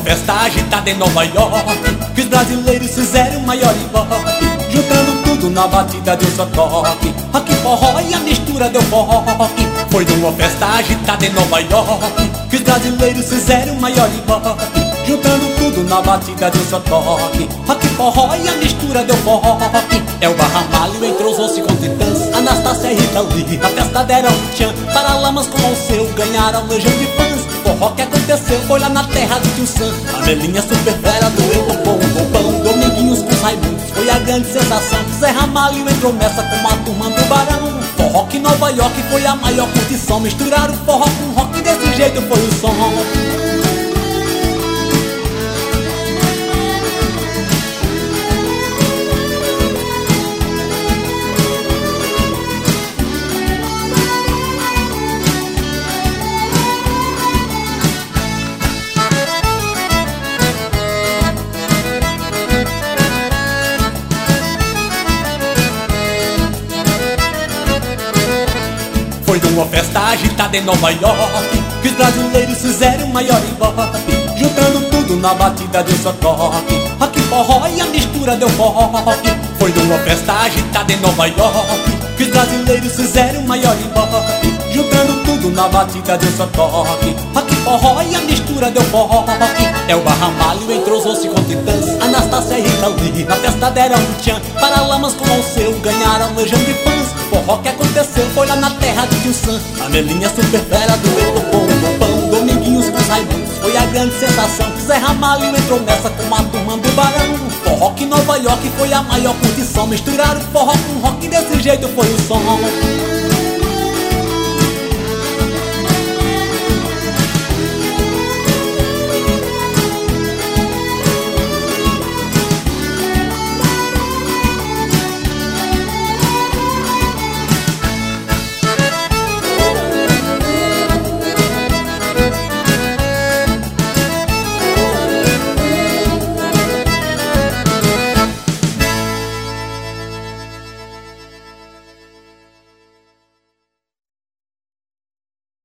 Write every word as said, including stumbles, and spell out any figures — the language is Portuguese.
festa agitada em Nova York, que os brasileiros fizeram o maior ibope, juntando tudo na batida de um só toque. Rock, forró e a mistura deu rock. Foi numa festa agitada em Nova York, que os brasileiros fizeram o maior ibope, juntando tudo na batida de um só toque. Rock, forró e a mistura deu rock. É o Barramalho, entrosou-se com titãs, Anastácia e Rita Lee, a festa deram um tchan. Paralamas como o seu ganharam legião de fãs. Forró que aconteceu foi lá na terra do tio Sam. A Melinha super fera doeu o pão, o pão. Dominguinhos com os Raimundos foi a grande sensação. Zé Ramalho entrou nessa com a turma do Barão. Forró que Nova York foi a maior curtição. Misturaram forró com rock, desse jeito foi o som. Foi numa festa agitada em Nova York, que os brasileiros fizeram o maior ibope, juntando tudo na batida de um só toque. Rock, forró e a mistura deu rock. Foi numa festa agitada em Nova York, que os brasileiros fizeram o maior ibope, juntando tudo na batida de um só toque. Rock, forró e a mistura deu rock. É o Barramalho, entrosou-se com titãs, Anastácia e Rita Lee, na festa deram um tchan. Paralamas como o seu ganharam legião de fãs. Forró que aconteceu foi lá na terra do tio Sam. A Melinha super fera doeu o pão, o pão. Dominguinhos com os Raimundos foi a grande sensação. Zé Ramalho entrou nessa com a turma do Barão. Forró que Nova York foi a maior curtição. Misturaram forró com rock, desse jeito foi o som.